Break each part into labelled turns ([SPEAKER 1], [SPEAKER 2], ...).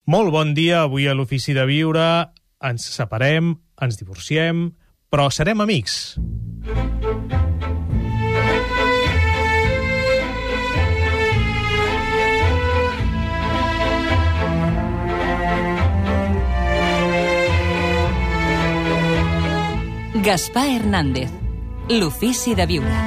[SPEAKER 1] Molt bon dia, avui a l'Ofici de Viure ens separem, ens divorciem, però serem amics.
[SPEAKER 2] Gaspar Hernández, l'Ofici de Viure.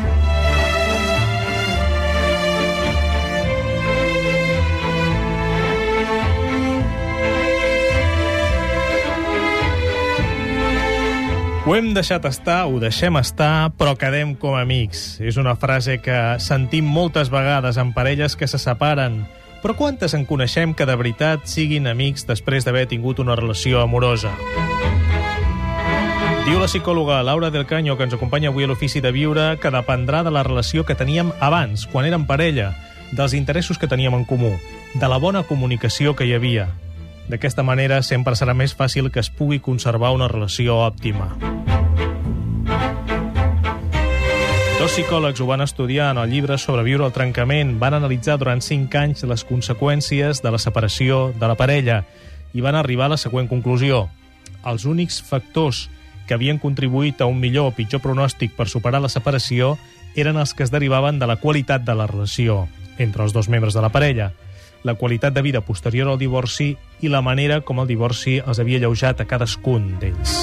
[SPEAKER 1] Ho hem deixat estar, ho deixem estar, però quedem com a amics. És una frase que sentim moltes vegades en parelles que se separen. Però quantes en coneixem que de veritat siguin amics després d'haver tingut una relació amorosa? Diu la psicòloga Laura del Caño, que ens acompanya avui a l'Ofici de Viure, que dependrà de la relació que teníem abans, quan érem parella, dels interessos que teníem en comú, de la bona comunicació que hi havia. D'aquesta manera sempre serà més fàcil que es pugui conservar una relació òptima. Dos psicòlegs ho van estudiar en el llibre Sobreviure al trencament. Van analitzar durant 5 anys les conseqüències de la separació de la parella i van arribar a la següent conclusió. Els únics factors que havien contribuït a un millor o pitjor pronòstic per superar la separació eren els que es derivaven de la qualitat de la relació entre els dos membres de la parella, la qualitat de vida posterior al divorci i la manera com el divorci els havia alleujat a cadascun d'ells.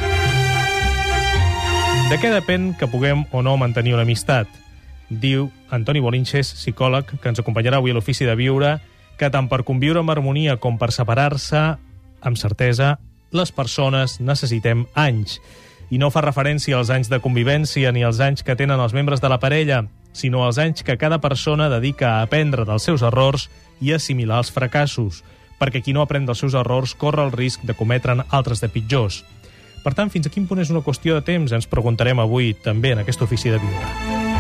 [SPEAKER 1] De què depèn que puguem o no mantenir una amistat? Diu Antoni Bolinches, psicòleg, que ens acompanyarà avui a l'Ofici de Viure, que tant per conviure amb harmonia com per separar-se, amb certesa, les persones necessitem anys. I no fa referència als anys de convivència ni als anys que tenen els membres de la parella, sinó als anys que cada persona dedica a aprendre dels seus errors i assimilar els fracassos, perquè qui no aprèn dels seus errors corre el risc de cometre'n altres de pitjors. Per tant, fins a quin punt és una qüestió de temps? Ens preguntarem avui també en aquest Ofici de Viure.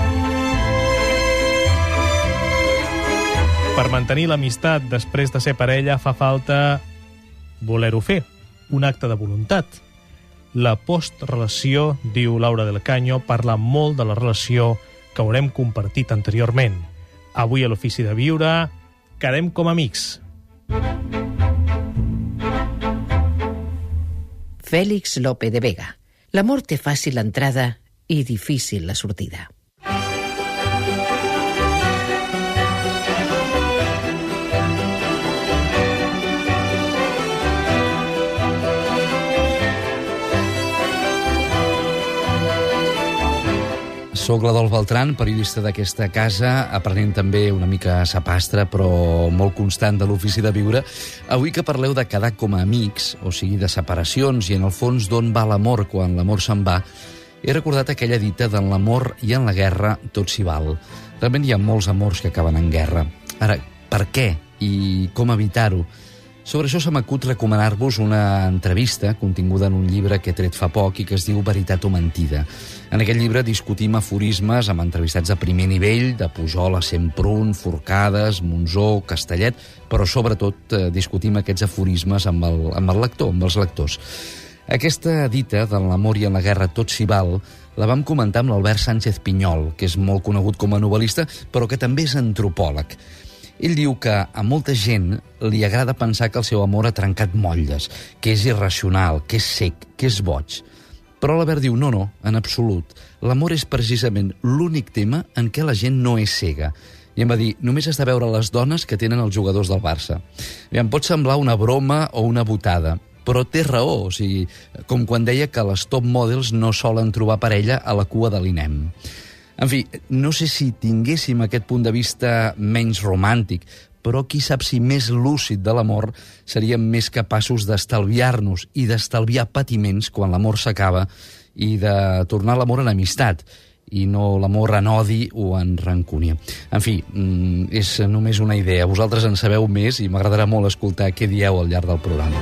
[SPEAKER 1] Per mantenir l'amistat després de ser parella fa falta voler-ho fer, un acte de voluntat. La postrelació, diu Laura del Caño, parla molt de la relació que haurem compartit anteriorment. Avui a l'Ofici de Viure quedem com amics.
[SPEAKER 3] Félix Lope de Vega. L'amor té fàcil l'entrada i difícil la sortida.
[SPEAKER 4] Soc l'Adolf Beltran, periodista d'aquesta casa, aprenent també una mica sapastre, però molt constant de l'Ofici de Viure. Avui que parleu de quedar com a amics, o sigui, de separacions, i en el fons d'on va l'amor quan l'amor se'n va, he recordat aquella dita d'en l'amor i en la guerra tot s'hi val. Realment hi ha molts amors que acaben en guerra. Ara, per què i com evitar-ho? Sobre això se m'acut recomanar-vos una entrevista continguda en un llibre que he tret fa poc i que es diu Veritat o mentida. En aquest llibre discutim aforismes amb entrevistats de primer nivell, de Pujol a Semprún, Forcades, Monzó, Castellet, però sobretot discutim aquests aforismes amb el lector, amb els lectors. Aquesta dita de l'amor i en la guerra tot s'hi val la vam comentar amb l'Albert Sánchez Pinyol, que és molt conegut com a novel·lista, però que també és antropòleg. Ell diu que a molta gent li agrada pensar que el seu amor ha trencat motlles, que és irracional, que és sec, que és boig. Però l'Albert diu, no, en absolut. L'amor és precisament l'únic tema en què la gent no és cega. I em va dir, només has de veure les dones que tenen els jugadors del Barça. I em pot semblar una broma o una botada, però té raó, o sigui, com quan deia que les top models no solen trobar parella a la cua de l'INEM. En fi, no sé si tinguéssim aquest punt de vista menys romàntic, però qui sap si més lúcid de l'amor seríem més capaços d'estalviar-nos i d'estalviar patiments quan l'amor s'acaba i de tornar l'amor en amistat i no l'amor en odi o en rancúnia. En fi, és només una idea. Vosaltres en sabeu més i m'agradarà molt escoltar què dieu al llarg del programa.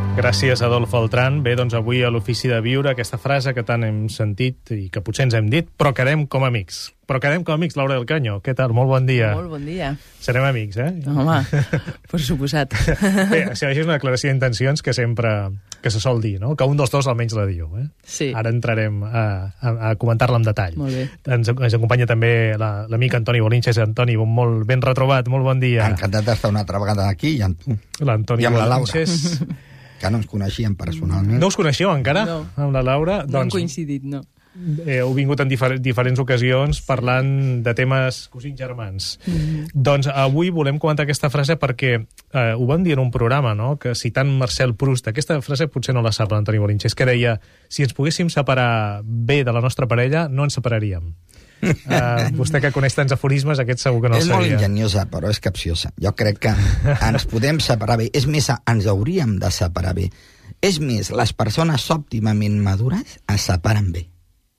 [SPEAKER 1] Gràcies, Adolf Beltrán. Bé, doncs avui a l'Ofici de Viure, aquesta frase que tant hem sentit i que potser ens hem dit, però quedem com amics. Laura del Caño. Què tal? Molt bon dia.
[SPEAKER 5] Molt bon dia.
[SPEAKER 1] Serem amics, eh?
[SPEAKER 5] Home, per suposat.
[SPEAKER 1] Bé, això és una declaració d'intencions que se sol dir, no? Que un dels dos almenys la diu, eh?
[SPEAKER 5] Sí.
[SPEAKER 1] Ara entrarem a comentar-la en detall.
[SPEAKER 5] Molt bé.
[SPEAKER 1] Ens acompanya també l'amic Antoni Bolinches. Antoni, molt ben retrobat, molt bon dia.
[SPEAKER 6] Encantat d'estar una altra vegada aquí i amb tu.
[SPEAKER 1] L'Antoni
[SPEAKER 6] I amb la Laura.
[SPEAKER 1] Bolinches.
[SPEAKER 6] Que no ens coneixíem personalment.
[SPEAKER 1] No us coneixeu encara?
[SPEAKER 5] No.
[SPEAKER 1] Amb la Laura?
[SPEAKER 5] No hem coincidit, no.
[SPEAKER 1] Heu vingut en diferents ocasions parlant de temes cosins germans. Doncs avui volem comentar aquesta frase perquè ho vam dir en un programa, no?, que citant Marcel Proust, aquesta frase potser no la sap l'Antoni Bolinches, que deia: si ens poguéssim separar bé de la nostra parella, no ens separaríem. Vostè que coneix tants aforismes, aquest segur que no el sabia.
[SPEAKER 6] És molt enginyosa, però és capciosa. Jo crec que ens podem separar bé. És més, ens hauríem de separar bé. És més, les persones òptimament madures es separen bé.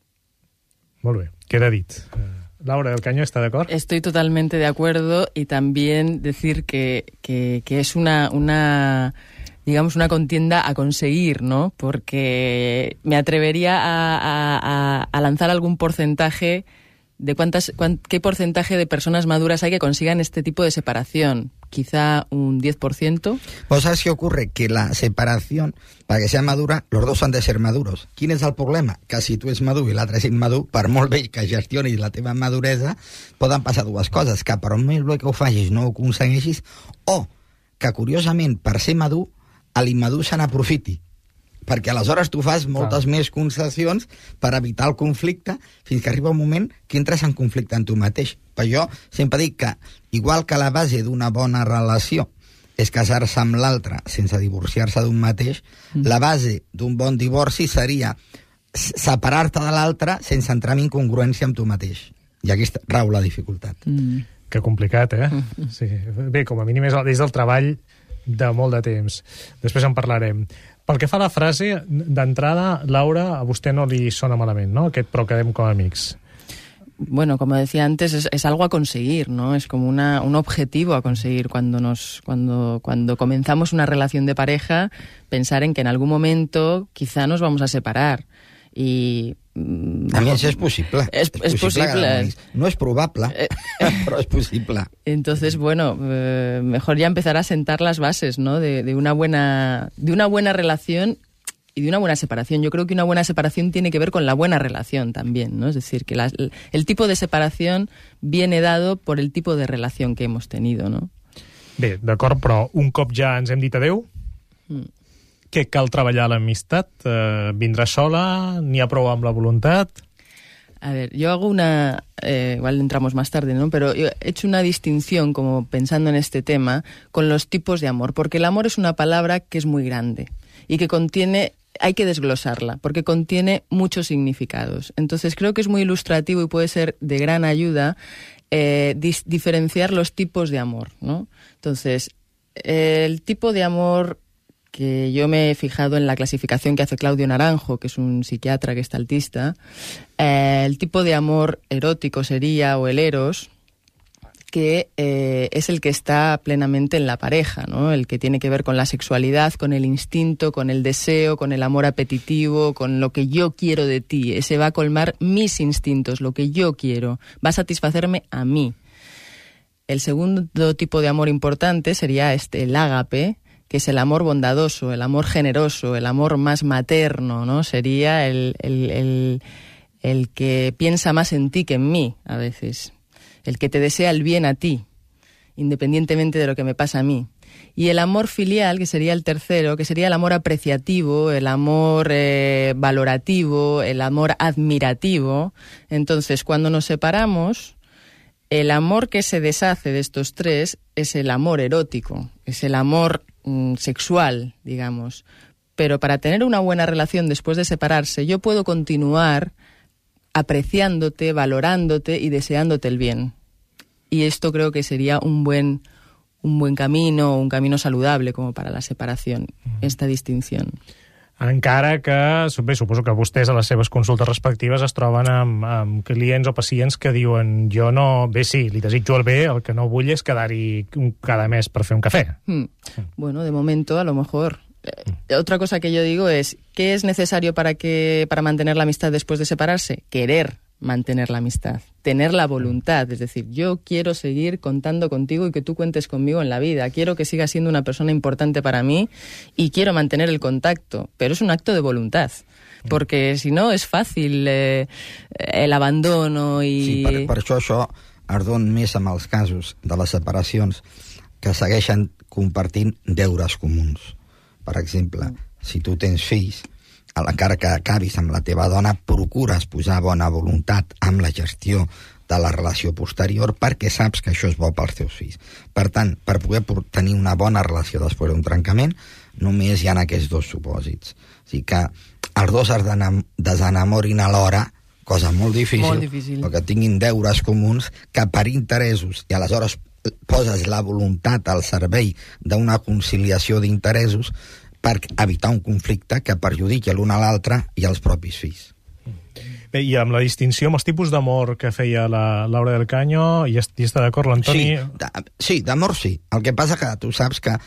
[SPEAKER 5] Muy
[SPEAKER 1] bien, queda dit. Laura del Caño, ¿está de acuerdo?
[SPEAKER 5] Estoy totalmente de acuerdo, y también decir que es una digamos, una contienda a conseguir, ¿no? Porque me atrevería a lanzar algún porcentaje de qué porcentaje de personas maduras hay que consigan este tipo de separación. Quizá un 10%.
[SPEAKER 6] Pues ¿sabes qué ocurre? Que la separación, para que sea madura, los dos han de ser maduros. Quin és el problema? Que si tu ets madur i l'altre és immadur, per molt bé que gestionis la teva maduresa, poden passar dues coses, que per molt bé que ho facis no ho aconsegueixis, o que, curiosament, per ser madur, l'immadur se n'aprofiti. Perquè aleshores tu fas moltes més concessions per evitar el conflicte, fins que arriba un moment que entres en conflicte en tu mateix. Per jo sempre dic que, igual que la base d'una bona relació és casar-se amb l'altre sense divorciar-se d'un mateix, la base d'un bon divorci seria separar-te de l'altre sense entrar en incongruència amb tu mateix. I aquí rau la dificultat.
[SPEAKER 1] Que complicat, eh? Sí. Bé, com a mínim és del treball de molt de temps. Després en parlarem. Pel que fa a la frase, d'entrada, Laura, a vostè no li sona malament, ¿no? Aquest però quedem com amics.
[SPEAKER 5] Bueno, como decía antes, es algo a conseguir, ¿no? Es como un objetivo a conseguir cuando comenzamos una relación de pareja, pensar en que en algún momento quizá nos vamos a separar. Y
[SPEAKER 6] a més, és possible.
[SPEAKER 5] És possible.
[SPEAKER 6] No és probable, però és possible.
[SPEAKER 5] Entonces, bueno, mejor ya empezar a sentar las bases, ¿no? de una buena relación y de una buena separación. Yo creo que una buena separación tiene que ver con la buena relación también, ¿no? Es decir, que el tipo de separación viene dado por el tipo de relación que hemos tenido, ¿no?
[SPEAKER 1] Bé, d'acord, però un cop ja ens hem dit adeu, que cal treballar l'amistat? Vindrà sola? N'hi ha prou amb la voluntat?
[SPEAKER 5] A ver, yo hago igual entramos más tarde, ¿no? Pero yo he hecho una distinción, como pensando en este tema, con los tipos de amor, porque el amor es una palabra que es muy grande y que hay que desglosarla, porque contiene muchos significados. Entonces creo que es muy ilustrativo y puede ser de gran ayuda diferenciar los tipos de amor, ¿no? Entonces, el tipo de amor que yo me he fijado en la clasificación que hace Claudio Naranjo, que es un psiquiatra gestaltista, el tipo de amor erótico sería, o el eros, que es el que está plenamente en la pareja, ¿no? El que tiene que ver con la sexualidad, con el instinto, con el deseo, con el amor apetitivo, con lo que yo quiero de ti. Ese va a colmar mis instintos, lo que yo quiero, va a satisfacerme a mí. El segundo tipo de amor importante sería el ágape, que es el amor bondadoso, el amor generoso, el amor más materno, ¿no? Sería el que piensa más en ti que en mí, a veces. El que te desea el bien a ti, independientemente de lo que me pasa a mí. Y el amor filial, que sería el tercero, que sería el amor apreciativo, el amor valorativo, el amor admirativo. Entonces, cuando nos separamos, el amor que se deshace de estos tres es el amor erótico, es el amor sexual, digamos. Pero para tener una buena relación después de separarse, yo puedo continuar apreciándote, valorándote y deseándote el bien. Y esto creo que sería un buen camino, un camino saludable como para la separación, esta distinción.
[SPEAKER 1] Encara que, bé, suposo que vostès a les seves consultes respectives es troben amb clients o pacients que diuen jo no... Bé, sí, li desitjo el bé, el que no vull és quedar-hi cada mes per fer un cafè.
[SPEAKER 5] Bueno, de momento, a lo mejor otra cosa que yo digo es, ¿qué es necesario para mantener la amistad después de separarse? Querer mantener la amistad, tener la voluntad, es decir, yo quiero seguir contando contigo y que tú cuentes conmigo en la vida, quiero que sigas siendo una persona importante para mí y quiero mantener el contacto, pero es un acto de voluntad, porque si no és fàcil el abandono i...
[SPEAKER 6] Sí, per això es dona més amb els casos de les separacions que segueixen compartint deures comuns. Per exemple, si tu tens fills, a l'encara que acabis amb la teva dona, procures posar bona voluntat amb la gestió de la relació posterior perquè saps que això és bo pels teus fills. Per tant, per poder tenir una bona relació després d'un trencament, només hi ha aquests dos supòsits. O sigui que els dos es desenamorin alhora, cosa molt difícil, perquè tinguin deures comuns que per interessos, i aleshores poses la voluntat al servei d'una conciliació d'interessos per evitar un conflicte que perjudiqui l'un a l'altre i als propis fills.
[SPEAKER 1] Bé, i amb la distinció, amb els tipus d'amor que feia la Laura del Caño, hi està d'acord l'Antoni?
[SPEAKER 6] Sí, d'amor sí. El que passa que tu saps que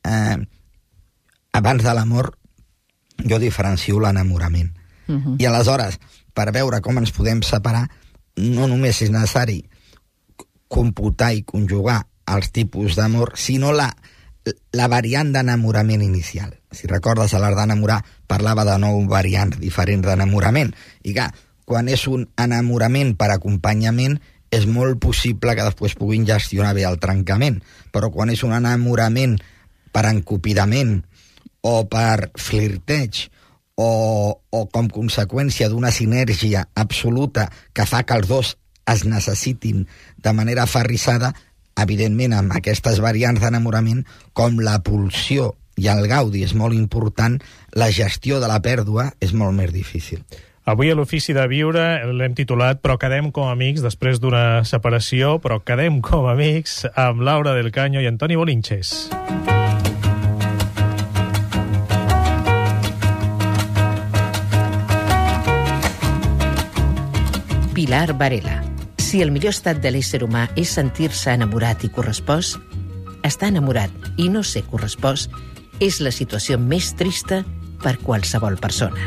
[SPEAKER 6] abans de l'amor jo diferencio l'enamorament. I aleshores, per veure com ens podem separar, no només és necessari computar i conjugar els tipus d'amor, sinó la variant d'enamorament inicial. Si recordes, a l'art d'enamorar parlava de 9 variants diferents d'enamorament. I clar, quan és un enamorament per acompanyament, és molt possible que després puguin gestionar bé el trencament. Però quan és un enamorament per encopidament o per flirteig o com conseqüència d'una sinergia absoluta que fa que els dos es necessitin de manera aferrissada, evidentment amb aquestes variants d'enamorament, com la pulsió i el gaudi és molt important, la gestió de la pèrdua és molt més difícil.
[SPEAKER 1] Avui a l'Ofici de Viure l'hem titulat Però quedem com a amics després d'una separació, però quedem com a amics amb Laura del Caño i Antoni Bolinches.
[SPEAKER 3] Pilar Varela. Si el millor estat de l'ésser humà és sentir-se enamorat i correspost, estar enamorat i no ser correspost és la situació més trista per qualsevol persona.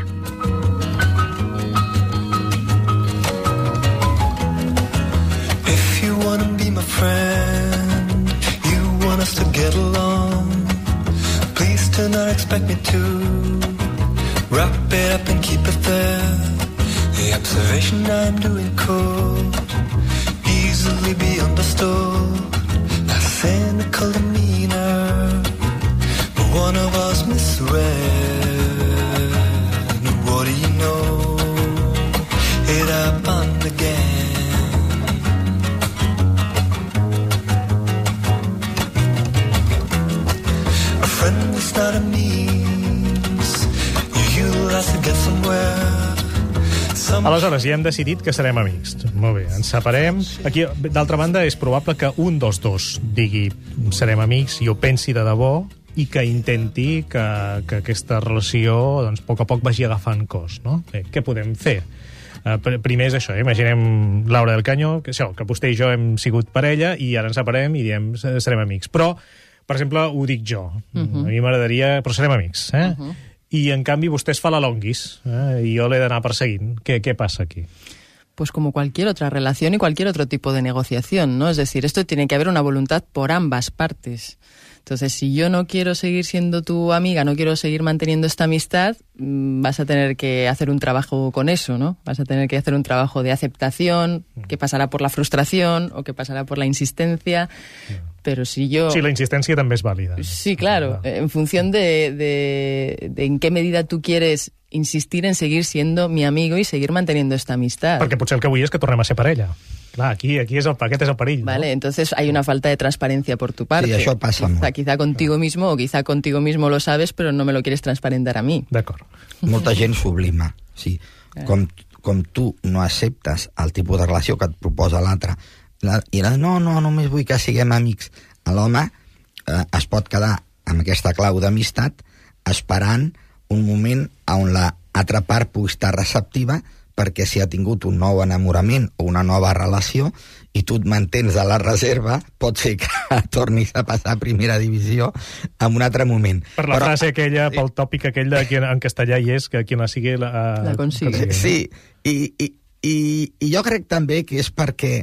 [SPEAKER 7] If you wanna be my friend, you want us to get along, please do not expect me to wrap it up and keep it there. The observation I'm doing could easily be understood. A cynical demeanor, but one of us misread. What do you know? It happened again. A friend is not a means you utilize to get somewhere.
[SPEAKER 1] Aleshores, ja hem decidit que serem amics. Molt bé, ens separem. Aquí, d'altra banda, és probable que un dels dos digui serem amics i ho pensi de debò i que intenti que aquesta relació, doncs, a poc vagi agafant cos, no? Bé, què podem fer? Primer és això, imaginem Laura del Caño, que vostè i jo hem sigut parella i ara ens separem i diem serem amics. Però, per exemple, ho dic jo. A mi m'agradaria... Però serem amics, i en canvi vostè es fa la longuis i jo l'he d'anar perseguint. ¿Qué pasa aquí?
[SPEAKER 5] Pues como cualquier otra relación y cualquier otro tipo de negociación, ¿no? Es decir, esto tiene que haber una voluntad por ambas partes. Entonces, si yo no quiero seguir siendo tu amiga, no quiero seguir manteniendo esta amistad, vas a tener que hacer un trabajo con eso, ¿no? Vas a tener que hacer un trabajo de aceptación, que pasará por la frustración o que pasará por la insistencia. Pero si yo...
[SPEAKER 1] Sí, la insistència també és vàlida.
[SPEAKER 5] Sí, claro. En función de en qué medida tú quieres insistir en seguir siendo mi amigo y seguir manteniendo esta amistad.
[SPEAKER 1] Perquè potser el que vull és que tornem a ser parella. Clar, aquí és aquest és el perill,
[SPEAKER 5] Vale,
[SPEAKER 1] ¿no?
[SPEAKER 5] entonces hay una falta de transparencia por tu parte.
[SPEAKER 6] Sí, això passa molt.
[SPEAKER 5] Quizá contigo mismo o quizá contigo mismo lo sabes, pero no me lo quieres transparentar a mí.
[SPEAKER 1] D'acord.
[SPEAKER 6] Molta gent s'oblima. Sí. Com tu no acceptes el tipus de relació que et proposa l'altre, i no, només vull que siguem amics. L'home es pot quedar amb aquesta clau d'amistat esperant un moment on l'altra part pugui estar receptiva perquè si ha tingut un nou enamorament o una nova relació i tu et mantens a la reserva, pot ser que tornis a passar a primera divisió en un altre moment.
[SPEAKER 1] Per la frase aquella, pel tòpic aquell de qui en castellà hi és, que qui la sigui la
[SPEAKER 5] consigue.
[SPEAKER 6] Sí, i jo crec també que és perquè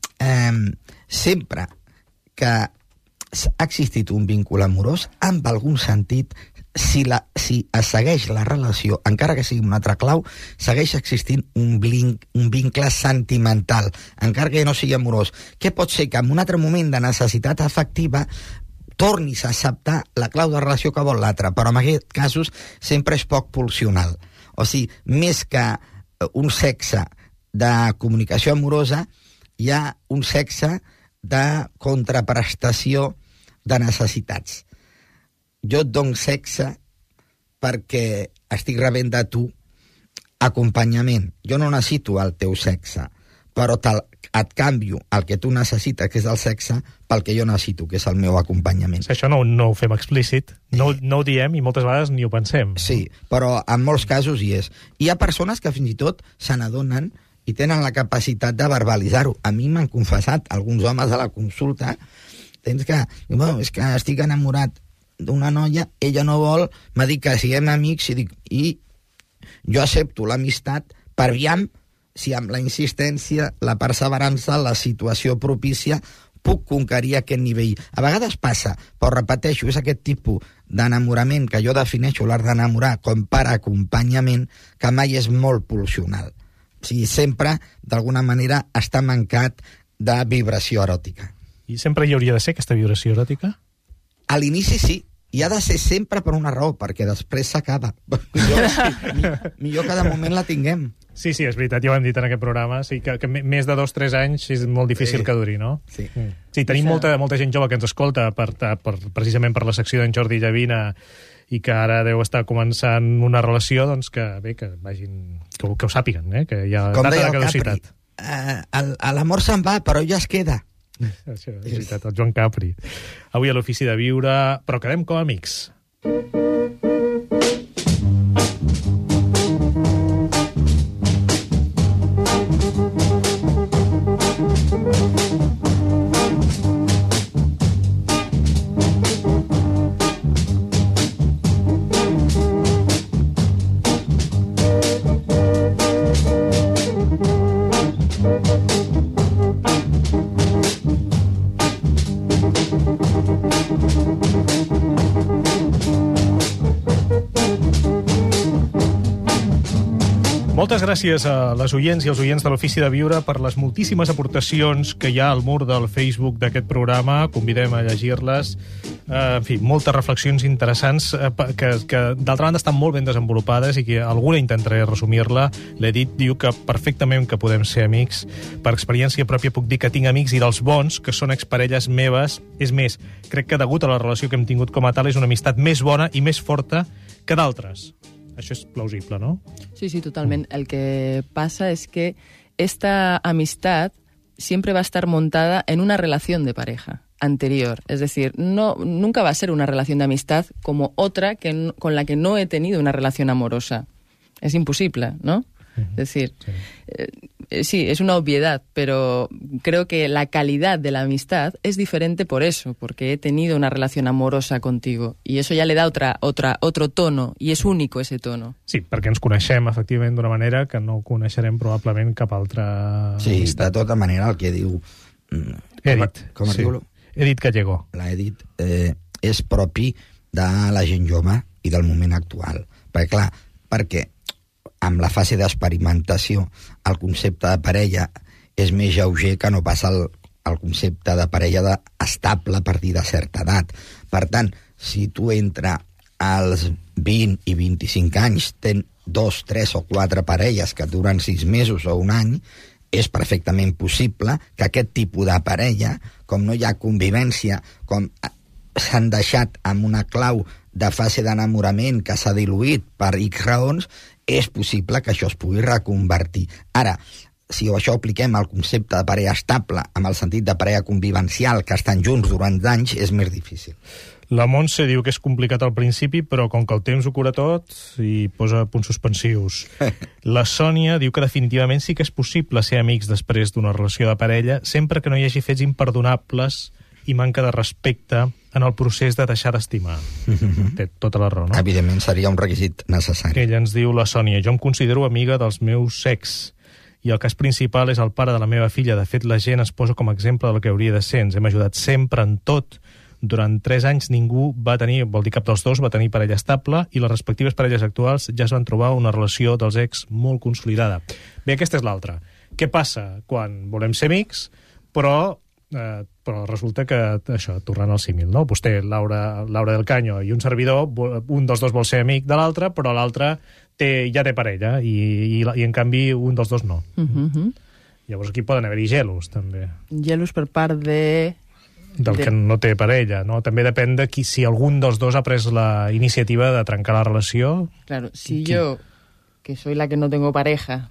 [SPEAKER 6] sempre que ha existit un vincle amorós, en algun sentit, si es segueix la relació, encara que sigui una altra clau, segueix existint un vincle sentimental, encara que no sigui amorós. Què pot ser? Que en un altre moment de necessitat afectiva tornis a acceptar la clau de relació que vol l'altre, però en aquests casos sempre és poc pulsional. O sigui, més que un sexe de comunicació amorosa, hi ha un sexe de contraprestació de necessitats. Jo et dono sexe perquè estic rebent de tu acompanyament. Jo no necessito el teu sexe, però et canvio el que tu necessites, que és el sexe, pel que jo necessito, que és el meu acompanyament.
[SPEAKER 1] Això no ho fem explícit, no ho diem i moltes vegades ni ho pensem.
[SPEAKER 6] Sí, però en molts casos hi és. Hi ha persones que fins i tot se n'adonen i tenen la capacitat de verbalitzar-ho. A mi m'han confessat alguns homes a la consulta, tens que, bueno, és que estic enamorat d'una noia, ella no vol, m'ha dit que siguem amics, i jo accepto l'amistat per aviam si amb la insistència, la perseverança, la situació propícia, puc conquerir aquest nivell. A vegades passa, però repeteixo, és aquest tipus d'enamorament que jo defineixo l'art d'enamorar com per acompanyament, que mai és molt pulsional. O sigui, sempre, d'alguna manera, està mancat de vibració eròtica.
[SPEAKER 1] I sempre hi hauria de ser aquesta vibració eròtica?
[SPEAKER 6] A l'inici sí, i ha de ser sempre per una raó, perquè després s'acaba. Millor que de moment la tinguem.
[SPEAKER 1] Sí, és veritat, ja ho hem dit en aquest programa, sí, que més de 2 o 3 anys és molt difícil que duri, no?
[SPEAKER 6] Sí.
[SPEAKER 1] Sí, tenim molta gent jove que ens escolta precisament per la secció d'en Jordi Llavina i que ara deu estar començant una relació, doncs que bé, que vagin, que ho sàpiguen, que hi ha data de caducitat.
[SPEAKER 6] L'amor se'n va, però ja es queda.
[SPEAKER 1] Això és veritat, el Joan Capri. Avui a l'Ofici de Viure, però quedem com a amics. Moltes gràcies a les oients i als oients de l'Ofici de Viure per les moltíssimes aportacions que hi ha al mur del Facebook d'aquest programa. Convidem a llegir-les. En fi, moltes reflexions interessants que d'altra banda estan molt ben desenvolupades i que alguna intentaré resumir-la. L'Edith diu que perfectament que podem ser amics. Per experiència pròpia puc dir que tinc amics i dels bons, que són exparelles meves. És més, crec que degut a la relació que hem tingut com a tal és una amistat més bona i més forta que d'altres. Això és plausible, ¿no?
[SPEAKER 5] Sí, totalment. El que pasa es que esta amistad siempre va a estar montada en una relación de pareja anterior. Es decir, nunca va a ser una relación de amistad como otra con la que no he tenido una relación amorosa. Es imposible, ¿no? Es decir, sí, es una obviedad, pero creo que la calidad de la amistad es diferente por eso, porque he tenido una relación amorosa contigo, y eso ya le da otro tono, y és únic ese tono.
[SPEAKER 1] Sí, perquè ens coneixem, efectivament, d'una manera que no coneixerem probablement cap altra...
[SPEAKER 6] Sí, de tota manera, el que diu...
[SPEAKER 1] Edith.
[SPEAKER 6] Com es diu?
[SPEAKER 1] Edith Gallego.
[SPEAKER 6] La Edith és propi de la gent jove i del moment actual. Perquè amb la fase d'experimentació el concepte de parella és més lleuger que no passa el concepte de parella estable a partir de certa edat. Per tant, si tu entres als 20 i 25 anys, tens 2, 3 o 4 parelles que duren 6 mesos o un any, és perfectament possible que aquest tipus de parella, com no hi ha convivència, com s'han deixat amb una clau de fase d'enamorament que s'ha diluït per X raons, és possible que això es pugui reconvertir. Ara, si això apliquem al concepte de parella estable, amb el sentit de parella convivencial, que estan junts durant anys, és més difícil.
[SPEAKER 1] La Montse diu que és complicat al principi, però com que el temps ho cura tot, i posa punts suspensius. La Sònia diu que definitivament sí que és possible ser amics després d'una relació de parella, sempre que no hi hagi fets imperdonables i manca de respecte en el procés de deixar d'estimar. Té tota la raó, no?
[SPEAKER 6] Evidentment seria un requisit necessari.
[SPEAKER 1] Ella ens diu, la Sònia, jo em considero amiga dels meus sex, i el cas principal és el pare de la meva filla. De fet, la gent es posa com a exemple del que hauria de ser. Ens hem ajudat sempre en tot. Durant 3 anys ningú va tenir, vol dir cap dels dos, va tenir parella estable, i les respectives parelles actuals ja es van trobar una relació dels ex molt consolidada. Bé, aquesta és l'altra. Què passa quan volem ser amics, però resulta que, això, tornant al símil, no? Vostè, Laura del Caño, i un servidor, un dels dos vol ser amic de l'altre, però l'altre ja té parella, i en canvi un dels dos no. Llavors aquí poden haver-hi gelos, també.
[SPEAKER 5] Gelos per part de...
[SPEAKER 1] Del que no té parella, no? També depèn de si algun dels dos ha pres la iniciativa de trencar la relació.
[SPEAKER 5] Claro, si yo, que soy la que no tengo pareja,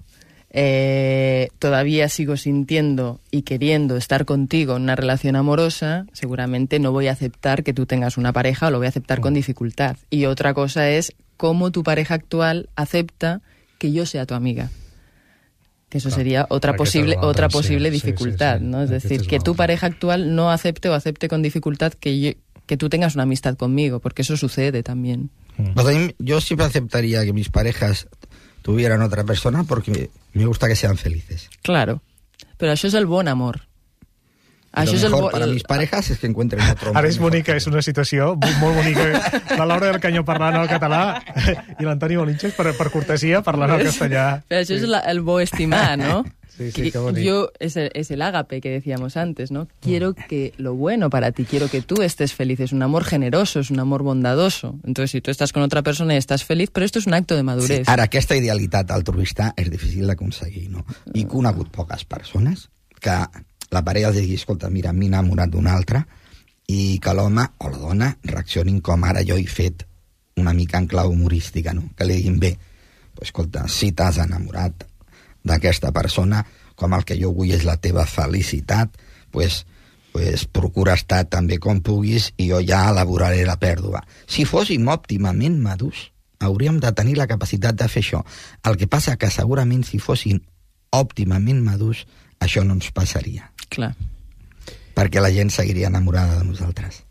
[SPEAKER 5] todavía sigo sintiendo y queriendo estar contigo en una relación amorosa, seguramente no voy a aceptar que tú tengas una pareja, o lo voy a aceptar con dificultad. Y otra cosa es cómo tu pareja actual acepta que yo sea tu amiga. Que eso sería otra posible dificultad, ¿no? Es decir, que tu pareja actual no acepte o acepte con dificultad que tú tengas una amistad conmigo, porque eso sucede también.
[SPEAKER 6] Yo siempre aceptaría que mis parejas tuvieran otra persona porque me gusta que sean felices.
[SPEAKER 5] Claro, pero això és el bon amor.
[SPEAKER 6] Lo mejor para mis parejas es que encuentren otro.
[SPEAKER 1] Ara és bonica, és una situació molt bonica. La Laura del Caño parlant el català i l'Antoni Bolinches, per cortesia, parlant el castellà.
[SPEAKER 5] Pero això és el bo estimar, ¿no?
[SPEAKER 1] Sí, qué bonito.
[SPEAKER 5] Yo, es el ágape que decíamos antes, ¿no? Quiero que lo bueno para ti, quiero que tú estés feliz. Es un amor generoso, es un amor bondadoso. Entonces, si tú estás con otra persona y estás feliz, però esto és un acto de madurez.
[SPEAKER 6] Sí, ara, aquesta idealitat altruista és difícil d'aconseguir, no? I he conegut poques persones que la parella els digui, escolta, mira, m'he enamorat d'un altre, i que l'home o la dona reaccionin com ara jo he fet una mica en clau humorística, no? Que li diguin, bé, pues, escolta, si t'has enamorat d'aquesta persona, com el que jo vull és la teva felicitat, pues procura estar tan bé com puguis i jo ja elaboraré la pèrdua. Si fóssim òptimament madurs, hauríem de tenir la capacitat de fer això. El que passa que segurament si fóssim òptimament madurs, això no ens passaria.
[SPEAKER 5] Clar.
[SPEAKER 6] Perquè la gent seguiria enamorada de nosaltres.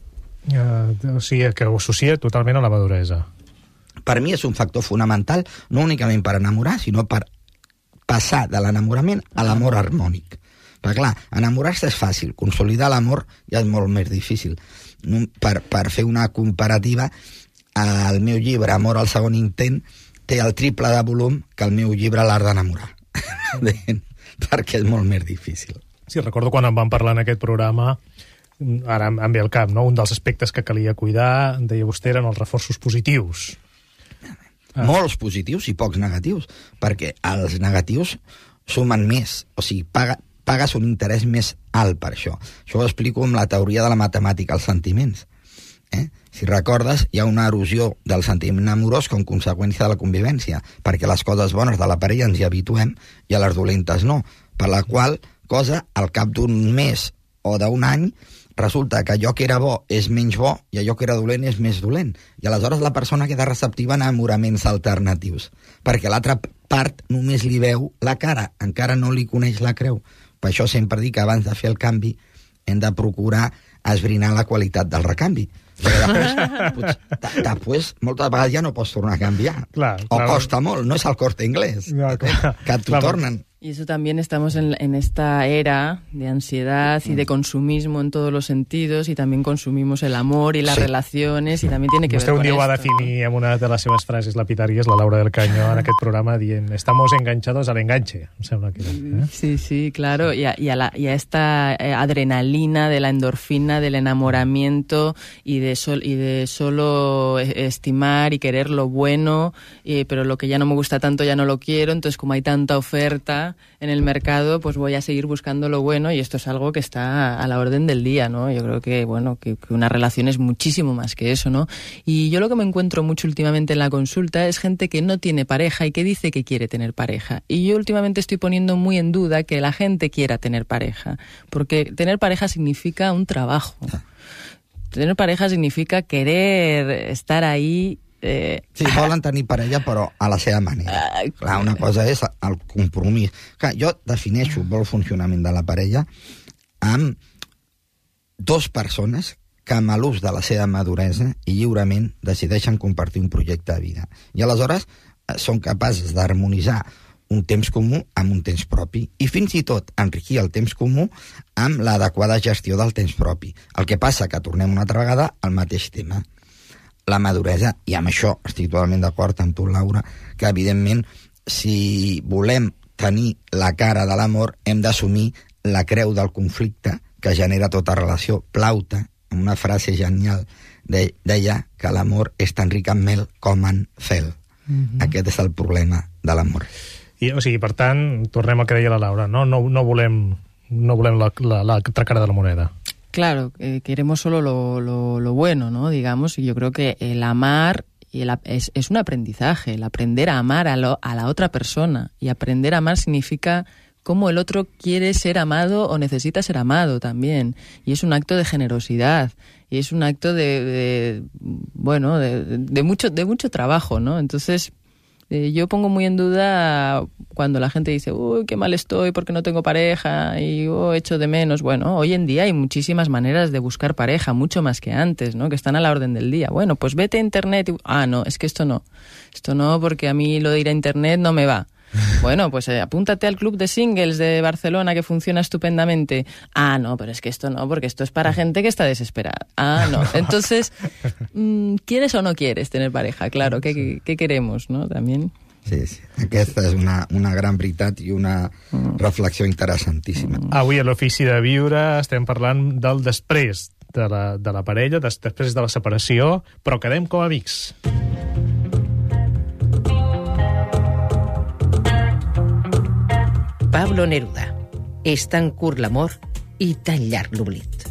[SPEAKER 1] O sigui, que ho associa totalment a la maduresa.
[SPEAKER 6] Per mi és un factor fonamental, no únicament per enamorar, sinó per passar de l'enamorament a l'amor harmònic. Perquè, clar, enamorar-se és fàcil, consolidar l'amor ja és molt més difícil. Per fer una comparativa, el meu llibre, Amor al segon intent, té el triple de volum que el meu llibre, L'art d'enamorar. Perquè és molt més difícil.
[SPEAKER 1] Sí, recordo quan em van parlar en aquest programa, ara em ve al cap, no? Un dels aspectes que calia cuidar, deia vostè, eren els reforços positius.
[SPEAKER 6] Molts positius i pocs negatius, perquè els negatius sumen més, o sigui, pagues un interès més alt per això. Això ho explico amb la teoria de la matemàtica, els sentiments. Si recordes, hi ha una erosió del sentiment amorós com conseqüència de la convivència, perquè les coses bones de la parella ens hi habituem i a les dolentes no, per la qual cosa, al cap d'un mes o d'un any, resulta que allò que era bo és menys bo i allò que era dolent és més dolent. I aleshores la persona queda receptiva a enamoraments alternatius, perquè l'altra part només li veu la cara, encara no li coneix la creu. Per això sempre dic que abans de fer el canvi hem de procurar esbrinar la qualitat del recanvi. Perquè després moltes vegades ja no pots tornar a canviar. O costa molt, no és el Corte Inglés, que t'ho tornen.
[SPEAKER 5] Y eso también estamos en esta era de ansiedad y de consumismo en todos los sentidos, y también consumimos el amor y las relaciones, y también tiene que ver con esto.
[SPEAKER 1] Vostè un dia ho va definir amb una de les seves frases lapidàries, la Laura del Caño, en aquest programa, dient estamos enganchados al enganche, em sembla que era.
[SPEAKER 5] Sí, claro, y a esta adrenalina de la endorfina, del enamoramiento y de solo estimar y querer lo bueno, pero lo que ya no me gusta tanto ya no lo quiero, entonces como hay tanta oferta, ahora en el mercado pues voy a seguir buscando lo bueno, y esto es algo que está a la orden del día, ¿no? Yo creo que, bueno, que una relación es muchísimo más que eso, ¿no? Y yo lo que me encuentro mucho últimamente en la consulta es gente que no tiene pareja y que dice que quiere tener pareja. Y yo últimamente estoy poniendo muy en duda que la gente quiera tener pareja, porque tener pareja significa un trabajo. Tener pareja significa querer estar ahí.
[SPEAKER 6] Sí, volen tenir parella, però a la seva manera. Clar, una cosa és el compromís. Clar, jo defineixo el funcionament de la parella amb dos persones que amb l'ús de la seva maduresa i lliurement decideixen compartir un projecte de vida. I aleshores són capaces d'harmonitzar un temps comú amb un temps propi i fins i tot enriquir el temps comú amb l'adequada gestió del temps propi. El que passa que tornem una altra vegada al mateix tema, la maduresa, i amb això estic totalment d'acord amb tu, Laura, que evidentment si volem tenir la cara de l'amor hem d'assumir la creu del conflicte que genera tota relació. Plaute, amb una frase genial, deia que l'amor és tan ric en mel com en fel. Aquest és el problema de l'amor.
[SPEAKER 1] I, o sigui, per tant, tornem al que deia la Laura, no volem l'altra cara de la moneda.
[SPEAKER 5] Claro, queremos solo lo bueno, ¿no? Digamos, y yo creo que el amar es un aprendizaje, el aprender a amar a la otra persona. Y aprender a amar significa cómo el otro quiere ser amado o necesita ser amado también. Y es un acto de generosidad, y es un acto de mucho trabajo, ¿no? Entonces, yo pongo muy en duda cuando la gente dice, uy, qué mal estoy porque no tengo pareja y echo de menos. Bueno, hoy en día hay muchísimas maneras de buscar pareja, mucho más que antes, ¿no? Que están a la orden del día. Bueno, pues vete a internet y... no, es que esto no porque a mí lo de ir a internet no me va. Bueno, pues apúntate al club de singles de Barcelona, que funciona estupendamente. No, pero es que esto no, porque esto es para gente que está desesperada. No. Entonces, ¿quieres o no quieres tener pareja? Claro, ¿qué queremos, no? También.
[SPEAKER 6] Sí. Aquesta és una gran veritat i una reflexió interessantíssima.
[SPEAKER 1] Avui a l'Ofici de Viure estem parlant del després de la parella, després de la separació, però quedem com a amics.
[SPEAKER 3] Pablo Neruda. És tan curt l'amor i tan llarg l'oblit.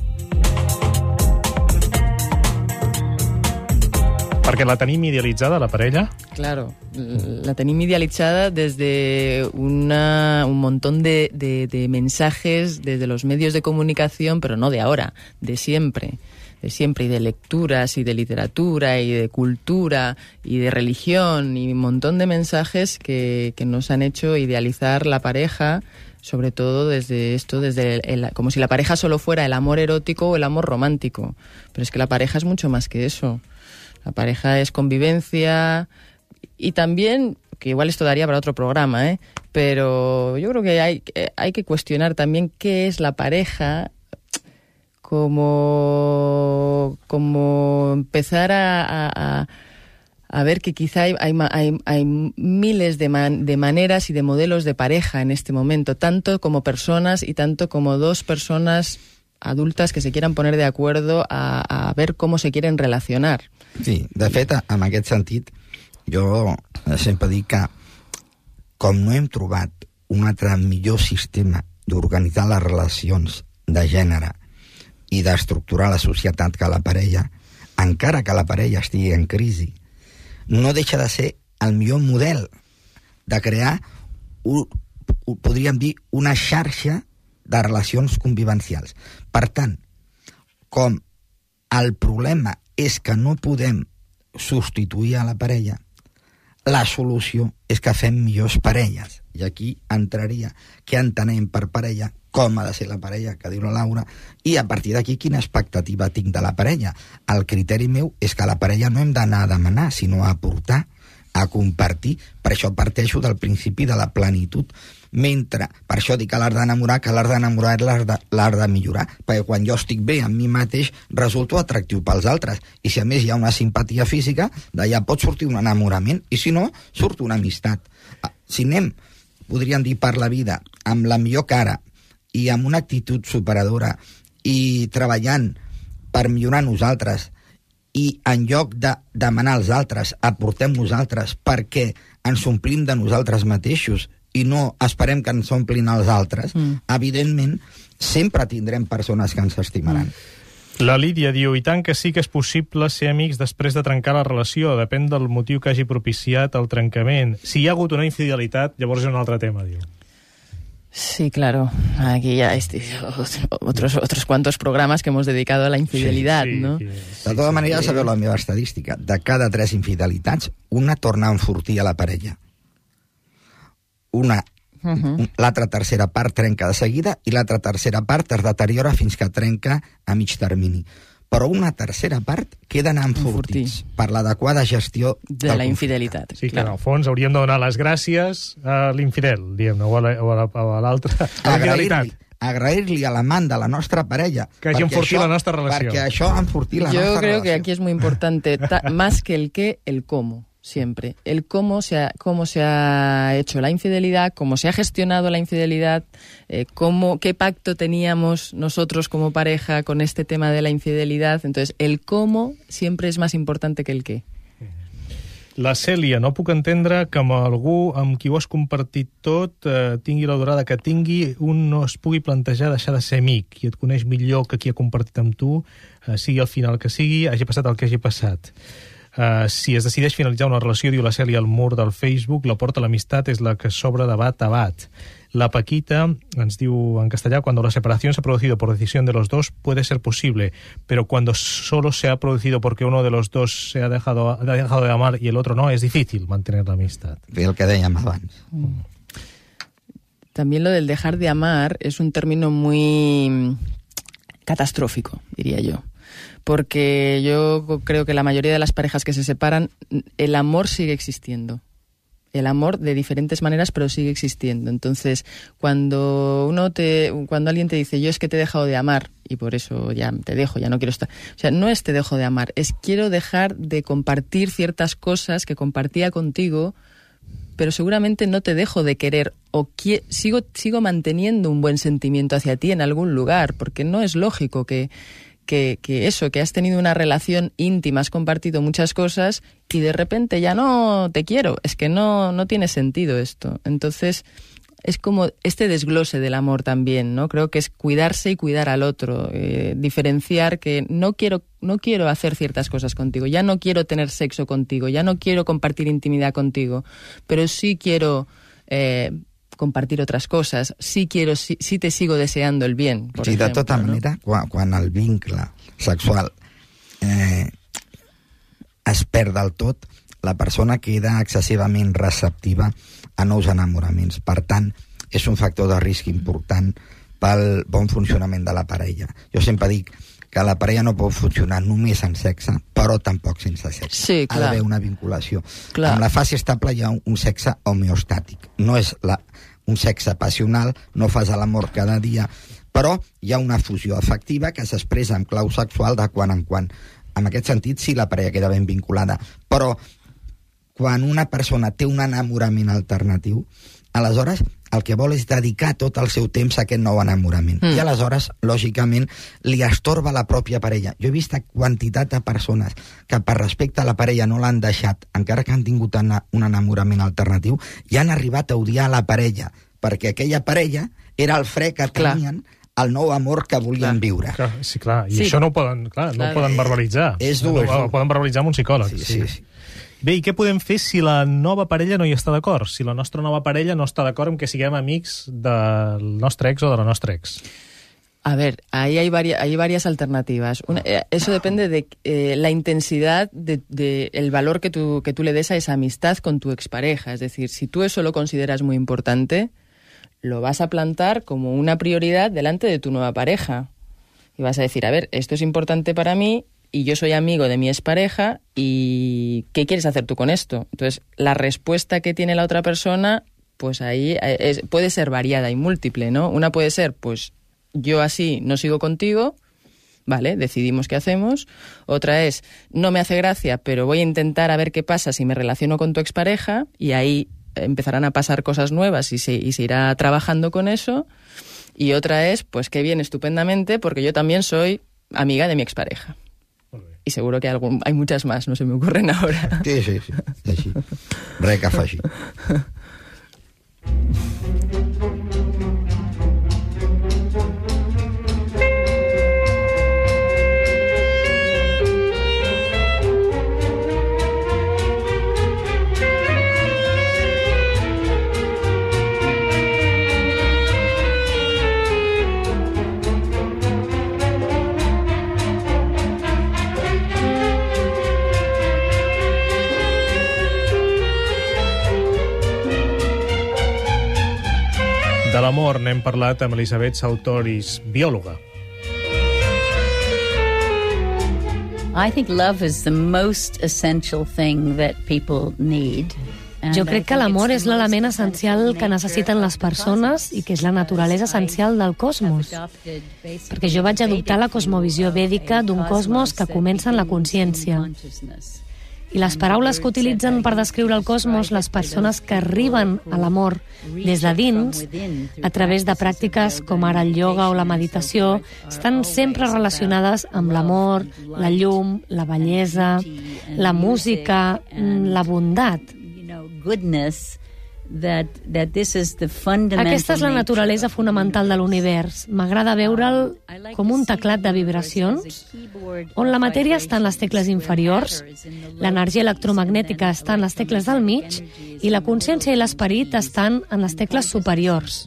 [SPEAKER 1] Perquè la tenim idealitzada, la parella?
[SPEAKER 5] Claro, la tenim idealizada desde un montón de mensajes, desde los medios de comunicación, pero no de ahora, de siempre, y de lecturas, y de literatura, y de cultura, y de religión, y un montón de mensajes que nos han hecho idealizar la pareja, sobre todo desde esto, como si la pareja solo fuera el amor erótico o el amor romántico. Pero es que la pareja es mucho más que eso. La pareja es convivencia y también, que igual esto daría para otro programa, pero yo creo que hay que cuestionar también qué es la pareja, como empezar a ver que quizá hay miles de maneras y de modelos de pareja en este momento, tanto como personas y tanto como dos personas adultas que se quieran poner de acuerdo a ver cómo se quieren relacionar.
[SPEAKER 6] Sí, de fet, en aquest sentit, jo sempre dic que com no hem trobat un altre millor sistema d'organitzar les relacions de gènere i d'estructurar la societat que la parella, encara que la parella estigui en crisi, no deixa de ser el millor model de crear, podríem dir, una xarxa de relacions convivencials. Per tant, com el problema és que no podem substituir a la parella, la solució és que fem millors parelles. I aquí entraria què entenem per parella, com ha de ser la parella, que diu la Laura, i a partir d'aquí quina expectativa tinc de la parella. El criteri meu és que a la parella no hem d'anar a demanar, sinó a aportar, a compartir. Per això parteixo del principi de la plenitud. Mentre, per això dic que l'art d'enamorar, que l'art d'enamorar és l'art de millorar, perquè quan jo estic bé amb mi mateix resulto atractiu pels altres, i si a més hi ha una simpatia física, d'allà pot sortir un enamorament, i si no, surt una amistat. Si anem, podríem dir, per la vida amb la millor cara i amb una actitud superadora i treballant per millorar nosaltres, i en lloc de demanar als altres aportem nosaltres perquè ens omplim de nosaltres mateixos i no esperem que ens omplin els altres, evidentment sempre tindrem persones que ens estimaran.
[SPEAKER 1] La Lídia diu, i tant que sí que és possible ser amics després de trencar la relació, depèn del motiu que hagi propiciat el trencament. Si hi ha hagut una infidelitat, llavors és un altre tema, diu.
[SPEAKER 5] Sí, claro. Aquí ya otros cuantos programas que hemos dedicado a la infidelidad,
[SPEAKER 1] sí,
[SPEAKER 5] ¿no?
[SPEAKER 6] De tota manera, sabeu la meva estadística. De cada 3 infidelitats, una torna a enfortir a la parella. L'altra tercera part trenca de seguida i l'altra tercera part es deteriora fins que trenca a mig termini. Però una tercera part queden enfortits per l'adequada gestió
[SPEAKER 5] de la infidelitat.
[SPEAKER 1] Sí, que en el fons hauríem de donar les gràcies a l'infidel, diguem-ne, o a l'altre.
[SPEAKER 6] Agrair-li a l'amant de la nostra parella
[SPEAKER 1] que hagi enfortit la nostra relació.
[SPEAKER 6] Perquè això ha enfortit la nostra relació.
[SPEAKER 5] Yo creo que aquí es muy importante, más que el qué, el cómo. Siempre. El cómo se ha hecho la infidelidad, cómo se ha gestionado la infidelidad, qué pacto teníamos nosotros como pareja con este tema de la infidelidad. Entonces, el cómo siempre es más importante que el qué.
[SPEAKER 1] La Cèlia, no puc entendre que amb algú amb qui ho has compartit tot tingui la durada que tingui, un no es pugui plantejar deixar de ser amic i et coneix millor que qui ha compartit amb tu, sigui al final que sigui, hagi passat el que hagi passat. Si es decideix finalitzar una relació, diu la Cèlia al mur del Facebook, la porta a l'amistat és la que s'obre de bat a bat. La Paquita ens diu en castellà, cuando la separación se ha producido por decisión de los dos puede ser posible, pero cuando solo se ha producido porque uno de los dos se ha dejado de amar y el otro no, es difícil mantener la amistad.
[SPEAKER 6] El que dèiem abans.
[SPEAKER 5] También lo del dejar de amar es un término muy catastrófico, diría yo. Porque yo creo que la mayoría de las parejas que se separan, el amor sigue existiendo. El amor de diferentes maneras, pero sigue existiendo. Entonces, cuando alguien te dice, yo es que te he dejado de amar, y por eso ya te dejo, ya no quiero estar... O sea, no es te dejo de amar, es quiero dejar de compartir ciertas cosas que compartía contigo, pero seguramente no te dejo de querer, o sigo manteniendo un buen sentimiento hacia ti en algún lugar, porque no es lógico que has tenido una relación íntima, has compartido muchas cosas y de repente ya no te quiero. Es que no tiene sentido esto. Entonces, es como este desglose del amor también, ¿no? Creo que es cuidarse y cuidar al otro, diferenciar que no quiero hacer ciertas cosas contigo, ya no quiero tener sexo contigo, ya no quiero compartir intimidad contigo, pero sí quiero... compartir otras cosas, sí te sigo deseando el bien, por ejemplo.
[SPEAKER 6] De tota manera, quan el vincle sexual es perd del tot, la persona queda excessivament receptiva a nous enamoraments. Per tant, és un factor de risc important pel bon funcionament de la parella. Jo sempre dic que la parella no pot funcionar només en sexe, però tampoc sense sexe.
[SPEAKER 5] Sí, clar.
[SPEAKER 6] Ha d'haver una vinculació.
[SPEAKER 5] Clar.
[SPEAKER 6] Amb la fase estable hi ha un sexe homeostàtic. No és un sexe passional, no fas l'amor cada dia, però hi ha una fusió afectiva que s'expressa en clau sexual de quan en quan. En aquest sentit, sí, la parella queda ben vinculada. Però quan una persona té un enamorament alternatiu, aleshores el que vol és dedicar tot el seu temps a aquest nou enamorament. I aleshores, lògicament, li estorba la pròpia parella. Jo he vist quantitat de persones que per respecte a la parella no l'han deixat, encara que han tingut un enamorament alternatiu, i han arribat a odiar la parella, perquè aquella parella era el fre que tenien el nou amor que volien viure.
[SPEAKER 1] Sí, clar. I això no ho poden verbalitzar.
[SPEAKER 6] És dur.
[SPEAKER 1] Ho poden verbalitzar amb un psicòleg.
[SPEAKER 6] Sí.
[SPEAKER 1] Bé, i què podem fer si la nova parella no hi està d'acord? Si la nostra nova parella no està d'acord amb que siguem amics del nostre ex o de la nostra ex?
[SPEAKER 5] A ver, ahí hay varias alternativas. Eso depende de la intensidad el valor que tú le des a esa amistad con tu expareja. Es decir, si tú eso lo consideras muy importante, lo vas a plantar como una prioridad delante de tu nueva pareja. Y vas a decir, a ver, esto es importante para mí, y yo soy amigo de mi expareja, ¿y qué quieres hacer tú con esto? Entonces, la respuesta que tiene la otra persona, pues ahí puede ser variada y múltiple, ¿no? Una puede ser, pues, yo así no sigo contigo, vale, decidimos qué hacemos. Otra es, no me hace gracia, pero voy a intentar a ver qué pasa si me relaciono con tu expareja, y ahí empezarán a pasar cosas nuevas y se irá trabajando con eso. Y otra es, pues, qué bien, estupendamente, porque yo también soy amiga de mi expareja. Y seguro que hay muchas más, no se me ocurren ahora.
[SPEAKER 6] Sí. Així. Res que faci.
[SPEAKER 1] De l'amor n'hem parlat amb Elisabet Sautoris, biòloga.
[SPEAKER 8] I think love is the most essential thing that people need.
[SPEAKER 9] Jo crec que l'amor és l'element essencial que necessiten les persones i que és la naturalesa essencial del cosmos. Perquè jo vaig adoptar la cosmovisió vèdica d'un cosmos que comença en la consciència. I les paraules que utilitzen per descriure el cosmos les persones que arriben a l'amor des de dins, a través de pràctiques com ara el ioga o la meditació, estan sempre relacionades amb l'amor, la llum, la bellesa, la música, la bondat. Aquesta és la naturalesa fonamental de l'univers. M'agrada veure'l com un teclat de vibracions, on la matèria està en les tecles inferiors, l'energia electromagnètica està en les tecles del mig i la consciència i l'esperit estan en les tecles superiors.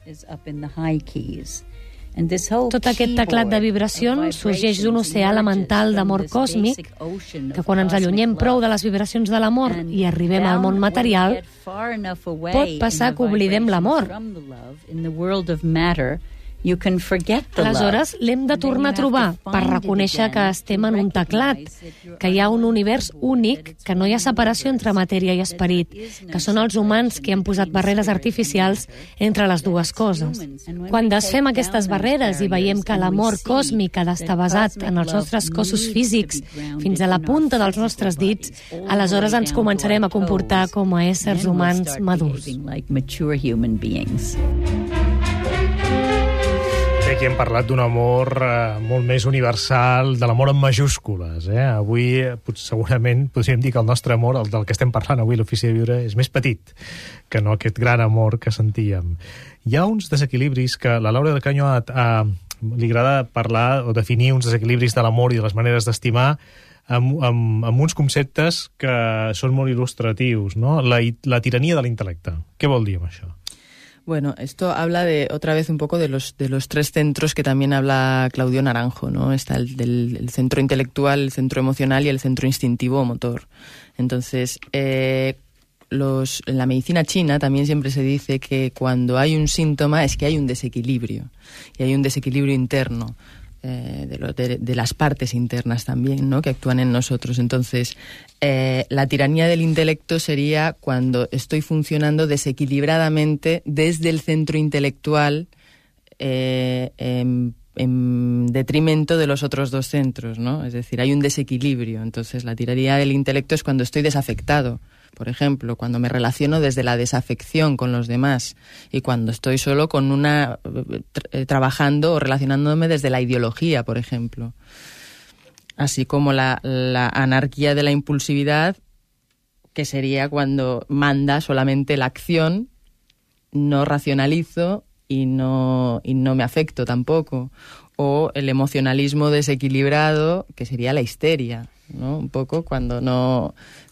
[SPEAKER 9] Tot aquest teclat de vibracions sorgeix d'un oceà elemental d'amor còsmic que quan ens allunyem prou de les vibracions de l'amor i arribem al món material, pot passar que oblidem l'amor. Aleshores, l'hem de tornar a trobar per reconèixer que estem en un teclat, que hi ha un univers únic, que no hi ha separació entre matèria i esperit, que són els humans que han posat barreres artificials entre les dues coses. Quan desfem aquestes barreres i veiem que l'amor còsmic ha d'estar basat en els nostres cossos físics fins a la punta dels nostres dits, aleshores ens començarem a comportar com a éssers humans madurs.
[SPEAKER 1] Aquí hem parlat d'un amor molt més universal, de l'amor en majúscules. Avui, segurament, podríem dir que el nostre amor, el del que estem parlant avui a l'Ofici de Viure, és més petit que no aquest gran amor que sentíem. Hi ha uns desequilibris que la Laura del Caño li agrada parlar o definir uns desequilibris de l'amor i de les maneres d'estimar amb uns conceptes que són molt il·lustratius, no? La tirania de l'intel·lecte. Què vol dir amb això?
[SPEAKER 5] Bueno, esto habla otra vez un poco de los tres centros que también habla Claudio Naranjo, ¿no? Está el centro intelectual, el centro emocional y el centro instintivo o motor. Entonces, en la medicina china también siempre se dice que cuando hay un síntoma es que hay un desequilibrio, y hay un desequilibrio interno. De las partes internas también, ¿no?, que actúan en nosotros. Entonces, la tiranía del intelecto sería cuando estoy funcionando desequilibradamente desde el centro intelectual en detrimento de los otros dos centros, ¿no? Es decir, hay un desequilibrio. Entonces, la tiranía del intelecto es cuando estoy desafectado. Por ejemplo, cuando me relaciono desde la desafección con los demás y cuando estoy solo con trabajando o relacionándome desde la ideología, por ejemplo. Así como la anarquía de la impulsividad, que sería cuando manda solamente la acción, no racionalizo y no me afecto tampoco. O el emocionalismo desequilibrado, que sería la histeria, ¿no? Un poco cuando no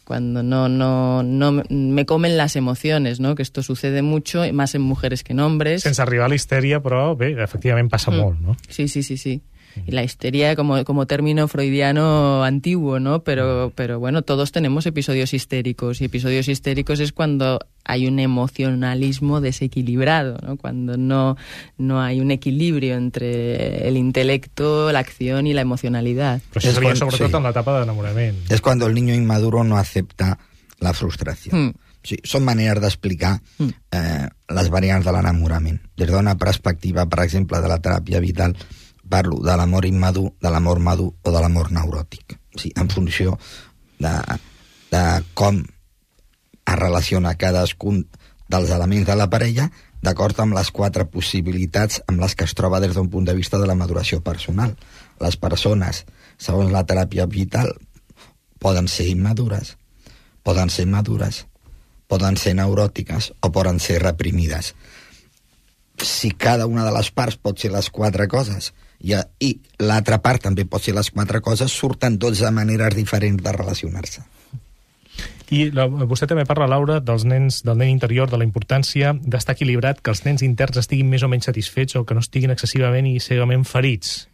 [SPEAKER 5] me comen las emociones, ¿no? Que esto sucede mucho, más en mujeres que en hombres.
[SPEAKER 1] Sense arribar a la histeria, però bé, efectivament passa molt, no?
[SPEAKER 5] Sí. Y la histeria como término freudiano antiguo, ¿no? Pero bueno, todos tenemos episodios histéricos, y episodios histéricos es cuando hay un emocionalismo desequilibrado, ¿no? Cuando no hay un equilibrio entre el intelecto, la acción y la emocionalidad.
[SPEAKER 1] Però això seria sobretot en l'etapa d'enamorament.
[SPEAKER 6] Es cuando el niño inmaduro no acepta la frustración. Sí, són maneres d'explicar les variants de l'enamorament. Des d'una perspectiva, per exemple, de la teràpia vital, parlo de l'amor immadur, de l'amor madur o de l'amor neuròtic. Sí, en funció de com es relaciona cadascun dels elements de la parella d'acord amb les 4 possibilitats amb les que es troba des d'un punt de vista de la maduració personal. Les persones, segons la teràpia vital, poden ser immadures, poden ser madures, poden ser neuròtiques o poden ser reprimides. Si cada una de les parts pot ser les 4 coses i l'altra part també pot ser les 4 coses, surten 12 maneres diferents de relacionar-se.
[SPEAKER 1] I vostè també parla, Laura, dels nens, del nen interior, de la importància d'estar equilibrat, que els nens interns estiguin més o menys satisfets o que no estiguin excessivament i cegament ferits.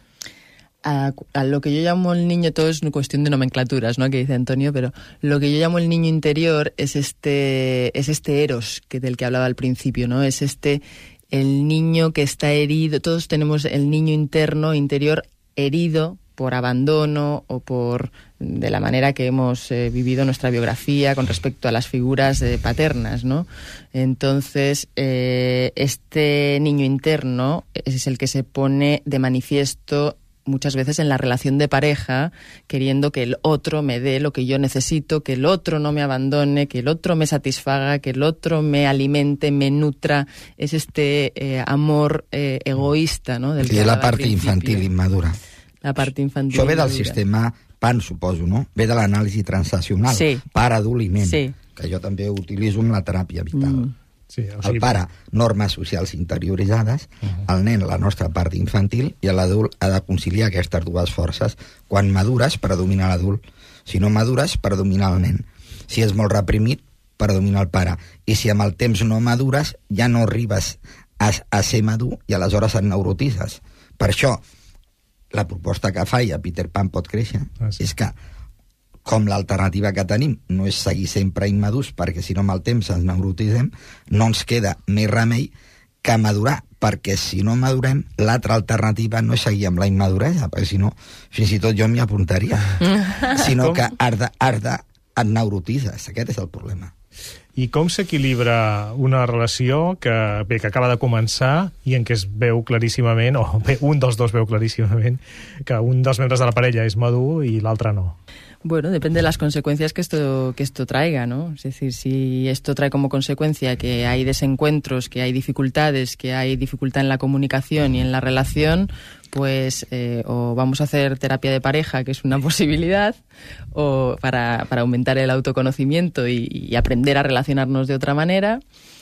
[SPEAKER 5] A lo que yo llamo el niño, todo es una cuestión de nomenclaturas, ¿no?, que dice Antonio, pero lo que yo llamo el niño interior es este eros del que hablaba al principio, ¿no? Es el niño que está herido. Todos tenemos el niño interior herido por abandono o de la manera que hemos vivido nuestra biografía con respecto a las figuras paternas, ¿no? Entonces, este niño interno es el que se pone de manifiesto muchas veces en la relación de pareja, queriendo que el otro me dé lo que yo necesito, que el otro no me abandone, que el otro me satisfaga, que el otro me alimente, me nutra. Es amor egoísta, no? Del que
[SPEAKER 6] la part infantil immadura.
[SPEAKER 5] La part infantil
[SPEAKER 6] Això ve del
[SPEAKER 5] immadura.
[SPEAKER 6] sistema PAN, suposo, no? Ve de l'anàlisi transaccional.
[SPEAKER 5] Sí.
[SPEAKER 6] Pare, adult i ment.
[SPEAKER 5] Sí.
[SPEAKER 6] Que jo també utilitzo en la teràpia vital.
[SPEAKER 1] Sí,
[SPEAKER 6] El pare, normes socials interioritzades, el nen, la nostra part infantil, i l'adult ha de conciliar aquestes dues forces. Quan madures, predomina l'adult. Si no madures, predomina el nen. Si és molt reprimit, predomina el pare. I si amb el temps no madures, ja no arribes a ser madur i aleshores et neurotitzes. Per això, la proposta que fa, i a Peter Pan pot créixer, és que com l'alternativa que tenim no és seguir sempre immadurs, perquè si no amb el temps ens neurotitzem, no ens queda més remei que madurar, perquè si no madurem, l'altra alternativa no és seguir amb la immaduresa, perquè si no, fins i tot jo m'hi apuntaria, sinó que et neurotitzes. Aquest és el problema.
[SPEAKER 1] I com s'equilibra una relació que acaba de començar i en què es veu claríssimament, o bé, un dels dos veu claríssimament, que un dels membres de la parella és madur i l'altre no?
[SPEAKER 5] Bueno, depende de las consecuencias que esto traiga, ¿no? Es decir, si esto trae como consecuencia que hay desencuentros, que hay dificultades, que hay dificultad en la comunicación y en la relación, pues o vamos a hacer terapia de pareja, que es una posibilidad, o para aumentar el autoconocimiento y aprender a relacionarnos de otra manera,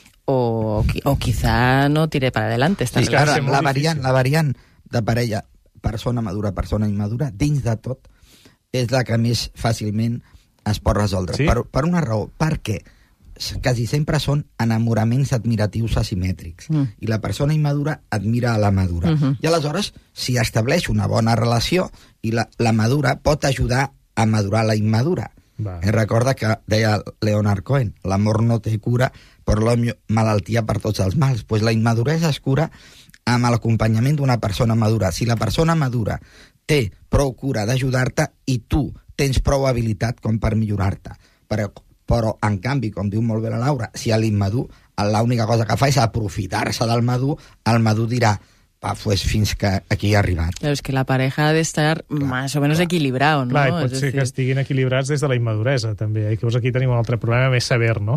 [SPEAKER 5] o quizá no tire para adelante.
[SPEAKER 6] Sí, clar, la variant de parella, persona madura, persona immadura, dins de tot, és la que més fàcilment es pot resoldre. Sí? Per una raó, perquè quasi sempre són enamoraments admiratius asimètrics. I la persona immadura admira a la madura. I aleshores s'hi estableix una bona relació i la madura pot ajudar a madurar la immadura. Recorda que deia Leonard Cohen, l'amor no té cura, però la malaltia per tots els mals. Pues la immaduresa es cura amb l'acompanyament d'una persona madura. Si la persona madura té prou cura d'ajudar-te i tu tens prou habilitat com per millorar-te. Però, en canvi, com diu molt bé la Laura, si a l'immadur l'única cosa que fa és aprofitar-se del madur, el madur dirà, pues fins que aquí ha arribat.
[SPEAKER 5] Claro, es que la pareja ha de estar más o menos equilibrado, ¿no?
[SPEAKER 1] Clar, i pot ser que estiguin equilibrats des de la immaduresa, també. I llavors aquí tenim un altre problema més sever, no?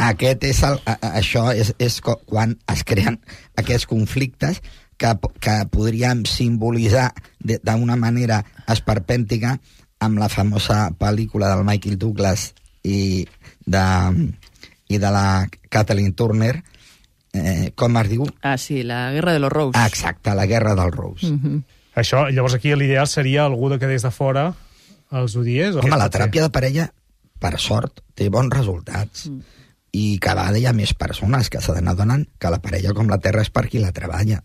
[SPEAKER 6] Això és quan es creen aquests conflictes que podríem simbolitzar d'una manera esperpèntica amb la famosa pel·lícula del Michael Douglas i de la Kathleen Turner, com es diu?
[SPEAKER 5] Ah, sí, la Guerra de los Rose.
[SPEAKER 6] Exacte, la Guerra dels Rose.
[SPEAKER 1] Això, llavors aquí l'ideal seria algú que des de fora els odiés?
[SPEAKER 6] Home, la teràpia de parella, per sort, té bons resultats. I cada vegada hi ha més persones que s'han adonant que la parella com la terra és per qui la treballa.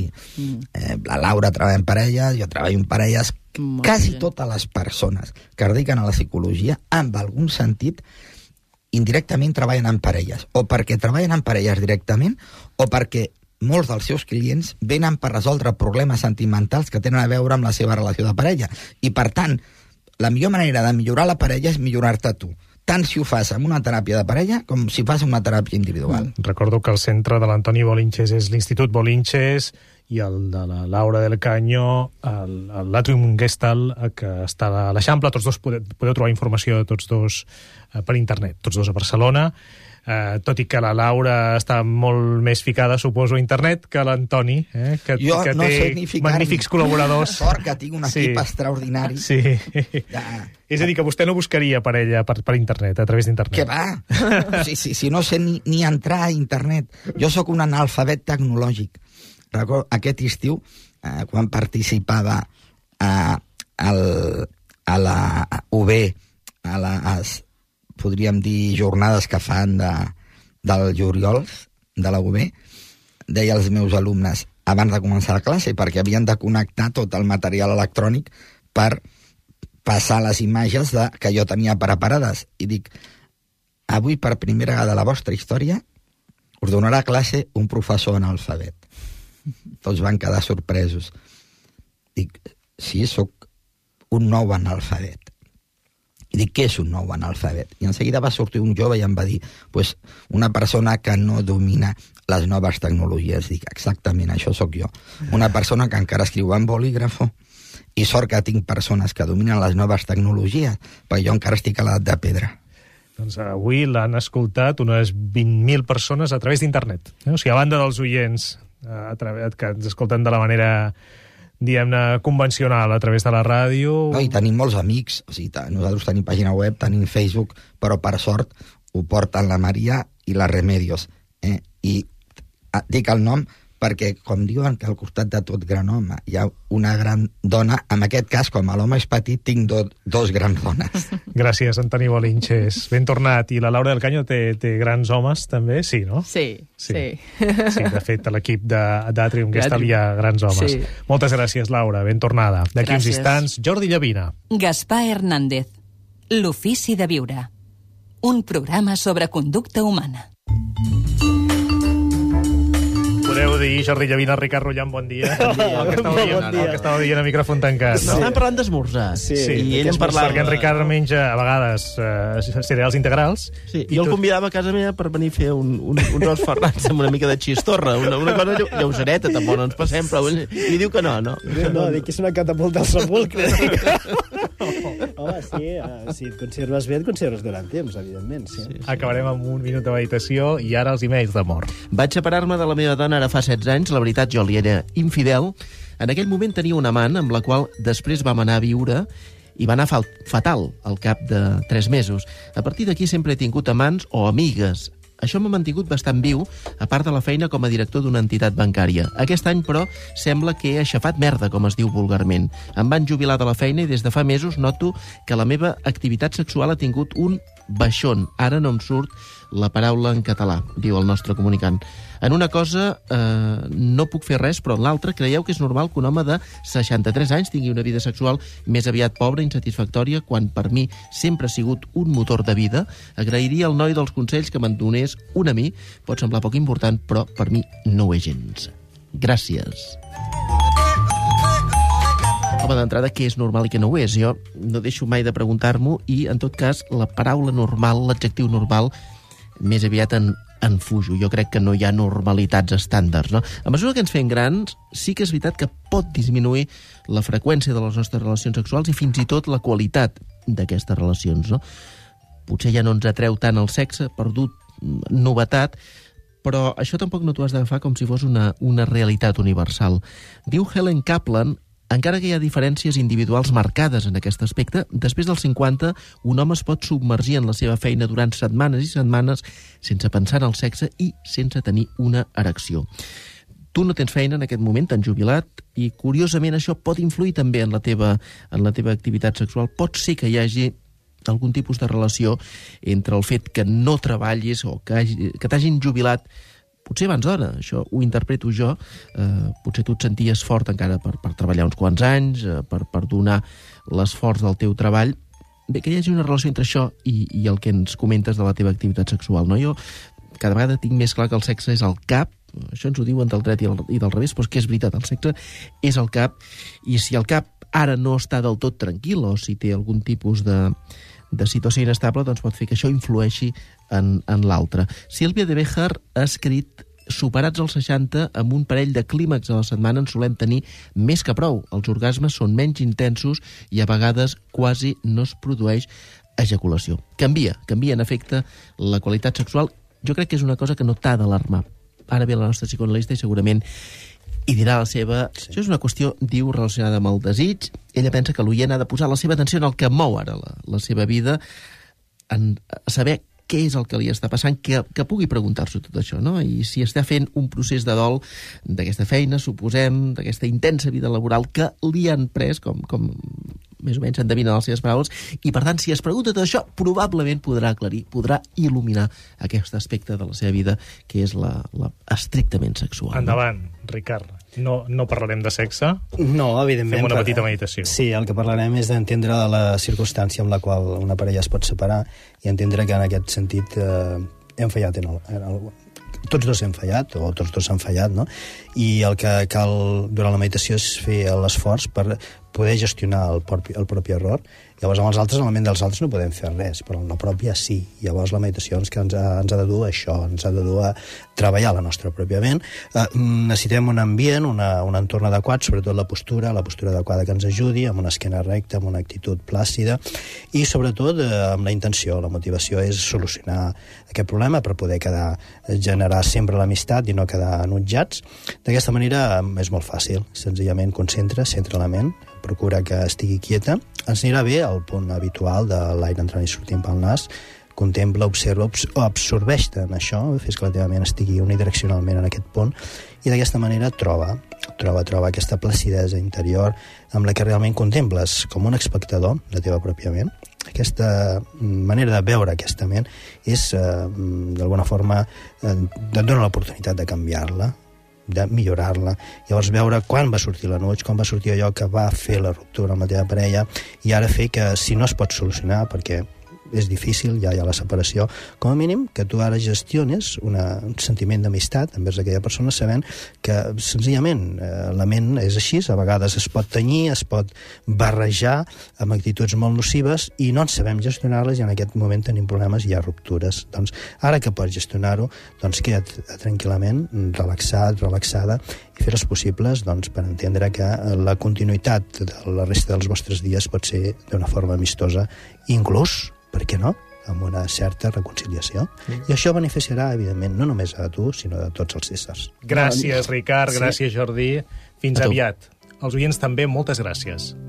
[SPEAKER 6] La Laura treballa en parelles, jo treballo en parelles. Quasi totes les persones que es dediquen a la psicologia, en algun sentit, indirectament treballen en parelles. O perquè treballen en parelles directament, o perquè molts dels seus clients venen per resoldre problemes sentimentals que tenen a veure amb la seva relació de parella. I, per tant, la millor manera de millorar la parella és millorar-te tu. Tant si ho fas amb una teràpia de parella com si fas una teràpia individual.
[SPEAKER 1] Recordo que el centre de l'Antoni Bolinches és l'Institut Bolinches i el de la Laura del Caño, l'Atrium Gestalt, que està a l'Eixample. Tots dos podeu trobar informació de tots dos per internet, tots dos a Barcelona. tot i que la Laura està molt més ficada, suposo, a internet que l'Antoni, que
[SPEAKER 6] Jo
[SPEAKER 1] té
[SPEAKER 6] no sé ni ficar-me.
[SPEAKER 1] magnífics col·laboradors.
[SPEAKER 6] Sort que tinc un equip extraordinari.
[SPEAKER 1] Sí.
[SPEAKER 6] Ja.
[SPEAKER 1] És a dir, que vostè no buscaria parella per internet, a través d'internet.
[SPEAKER 6] Què va? Si no sé ni entrar a internet. Jo sóc un analfabet tecnològic. Recordo aquest estiu, quan participava a la UB, a les, podríem dir, jornades que fan del juliol, de la UB, deia als meus alumnes, abans de començar la classe, perquè havien de connectar tot el material electrònic per passar les imatges que jo tenia preparades. I dic, avui, per primera vegada a la vostra història, us donarà classe un professor analfabet. Tots van quedar sorpresos. Dic, sí, sóc un nou analfabet. I dic, què és un nou analfabet? I en seguida va sortir un jove i em va dir, pues, una persona que no domina les noves tecnologies. Dic, exactament, això sóc jo. Una persona que encara escriu en bolígrafo, i sort que tinc persones que dominen les noves tecnologies, perquè jo encara estic a l'edat de pedra.
[SPEAKER 1] Doncs avui l'han escoltat unes 20.000 persones a través d'internet. O sigui, a banda dels oients que ens escolten de la manera, diguem-ne, convencional, a través de la ràdio...
[SPEAKER 6] No, i tenim molts amics. O sigui, nosaltres tenim pàgina web, tenim Facebook, però per sort ho porten la Maria i la Remedios. I dic el nom perquè, com diuen que al costat de tot gran home hi ha una gran dona, en aquest cas, com l'home és petit, tinc dos grans dones.
[SPEAKER 1] Gràcies, Antoni Bolinches. Ben tornat. I la Laura del Caño té grans homes, també? Sí, no?
[SPEAKER 5] Sí.
[SPEAKER 1] Sí, de fet, a l'equip d'Atrium Gestal hi ha grans homes.
[SPEAKER 5] Sí.
[SPEAKER 1] Moltes gràcies, Laura. Ben tornada. D'aquí uns instants, Jordi Llavina.
[SPEAKER 2] Gaspar Hernández. L'ofici de viure. Un programa sobre conducta humana.
[SPEAKER 1] Podeu dir, Jordi Llavina, Ricard Rullant, bon dia. El que estava dient a micròfon tancat.
[SPEAKER 10] No? Estem parlant d'esmorzar.
[SPEAKER 1] Sí,
[SPEAKER 10] I ell em parlava...
[SPEAKER 1] Perquè en Ricard menja, a vegades, cereals integrals.
[SPEAKER 10] Sí, i jo el convidava a casa meva per venir a fer uns ous ferrats amb una mica de xistorra, una cosa lleugereta, tampoc no ens passem, però li diu que no.
[SPEAKER 11] No, dic que és una catapulta al sepulcre. Home, sí, si et conserves bé, et conserves durant temps, evidentment. Sí.
[SPEAKER 1] Acabarem amb un minut de meditació i ara els emails d'amor.
[SPEAKER 10] Vaig separar-me de la meva dona ara fa 16 anys, la veritat jo li era infidel. En aquell moment tenia una amant amb la qual després vam anar a viure i va anar fatal al cap de 3 mesos. A partir d'aquí sempre he tingut amants o amigues. Això m'ha mantingut bastant viu, a part de la feina com a director d'una entitat bancària. Aquest any, però, sembla que he aixafat merda, com es diu vulgarment. Em van jubilar de la feina i des de fa mesos noto que la meva activitat sexual ha tingut un baixón. Ara no em surt la paraula en català, diu el nostre comunicant. En una cosa no puc fer res, però en l'altra creieu que és normal que un home de 63 anys tingui una vida sexual més aviat pobra i insatisfactòria, quan per mi sempre ha sigut un motor de vida? Agrairia al noi dels consells que me'n donés un a mi. Pot semblar poc important, però per mi no ho és gens. Gràcies. Home, d'entrada, què és normal i què no ho és? Jo no deixo mai de preguntar-m'ho i, en tot cas, la paraula normal, l'adjectiu normal, més aviat en fujo. Jo crec que no hi ha normalitats estàndards, no? A mesura que ens fem grans, sí que és veritat que pot disminuir la freqüència de les nostres relacions sexuals i fins i tot la qualitat d'aquestes relacions, no? Potser ja no ens atreu tant el sexe, perdut novetat, però això tampoc no t'ho has d'agafar com si fos una realitat universal. Diu Helen Kaplan, encara que hi ha diferències individuals marcades en aquest aspecte, després dels 50 un home es pot submergir en la seva feina durant setmanes i setmanes sense pensar en el sexe i sense tenir una erecció. Tu no tens feina en aquest moment, t'han jubilat, i curiosament això pot influir també en la teva activitat sexual. Pot ser que hi hagi algun tipus de relació entre el fet que no treballis o que t'hagin jubilat potser abans d'hora, això ho interpreto jo, potser tu et senties fort encara per treballar uns quants anys, per donar l'esforç del teu treball. Bé, que hi hagi una relació entre això i el que ens comentes de la teva activitat sexual, no? Jo cada vegada tinc més clar que el sexe és el cap, això ens ho diuen del dret i del revés, però és que és veritat, el sexe és el cap, i si el cap ara no està del tot tranquil, o si té algun tipus de situació inestable, doncs pot fer que això influeixi en l'altre. Sílvia de Béjar ha escrit: superats els 60, amb un parell de clímax a la setmana en solem tenir més que prou. Els orgasmes són menys intensos i a vegades quasi no es produeix ejaculació. Canvia en efecte la qualitat sexual Jo crec que és una cosa que no t'ha d'alarmar. Ara ve la nostra psicoanalista i segurament hi dirà la seva... Sí. Això és una qüestió, diu, relacionada amb el desig. Ella pensa que l'oient ha de posar la seva atenció en el que mou ara la seva vida, en saber què és el que li està passant, que pugui preguntar-se tot això, no? I si està fent un procés de dol d'aquesta feina, suposem, d'aquesta intensa vida laboral que li han pres, com més o menys s'endevinen les seves paraules, i per tant, si es pregunta tot això, probablement podrà aclarir, podrà il·luminar aquest aspecte de la seva vida, que és la estrictament sexual.
[SPEAKER 1] Endavant, Ricard. No parlarem de sexe?
[SPEAKER 11] No, evidentment.
[SPEAKER 1] Fem una petita meditació.
[SPEAKER 11] Sí, el que parlarem és d'entendre la circumstància amb la qual una parella es pot separar i entendre que en aquest sentit hem fallat tots dos hem fallat, o tots dos han fallat, no? I el que cal durant la meditació és fer l'esforç per poder gestionar el propi error. Llavors, amb els altres, normalment dels altres no podem fer res, però en la pròpia sí. Llavors, la meditació ens ha de dur a això, ens ha de dur a treballar la nostra pròpia ment. Necessitem un ambient, un entorn adequat, sobretot la postura adequada que ens ajudi, amb una esquena recta, amb una actitud plàcida, i sobretot amb la intenció. La motivació és solucionar aquest problema per poder generar sempre l'amistat i no quedar enutjats. D'aquesta manera és molt fàcil. Senzillament centra la ment, procura que estigui quieta, ens anirà bé al punt habitual de l'aire entrant i sortint pel nas, contempla, observa, absorbeix-te en això, fes que la teva ment estigui unidireccionalment en aquest punt, i d'aquesta manera troba aquesta placidesa interior amb la que realment contemples com un espectador de la teva pròpia ment. Aquesta manera de veure aquesta ment és, d'alguna forma, et dona l'oportunitat de canviar-la, de millorar-la, llavors veure quan va sortir l'enuig, quan va sortir allò que va fer la ruptura amb la teva parella, i ara fer que, si no es pot solucionar, perquè és difícil, ja hi ha la separació, com a mínim que tu ara gestiones un sentiment d'amistat envers aquella persona, sabent que senzillament la ment és així, a vegades es pot tenyir, es pot barrejar amb actituds molt nocives i no en sabem gestionar-les, i en aquest moment tenim problemes i hi ha ruptures. Doncs ara que pots gestionar-ho, doncs queda't tranquil·lament, relaxat, relaxada, i fer els possibles per entendre que la continuïtat de la resta dels vostres dies pot ser d'una forma amistosa, inclús, per què no?, amb una certa reconciliació. I això beneficiarà, evidentment, no només a tu, sinó a tots els éssers.
[SPEAKER 1] Gràcies, Ricard, gràcies, Jordi. Fins aviat. Als oients també, moltes gràcies.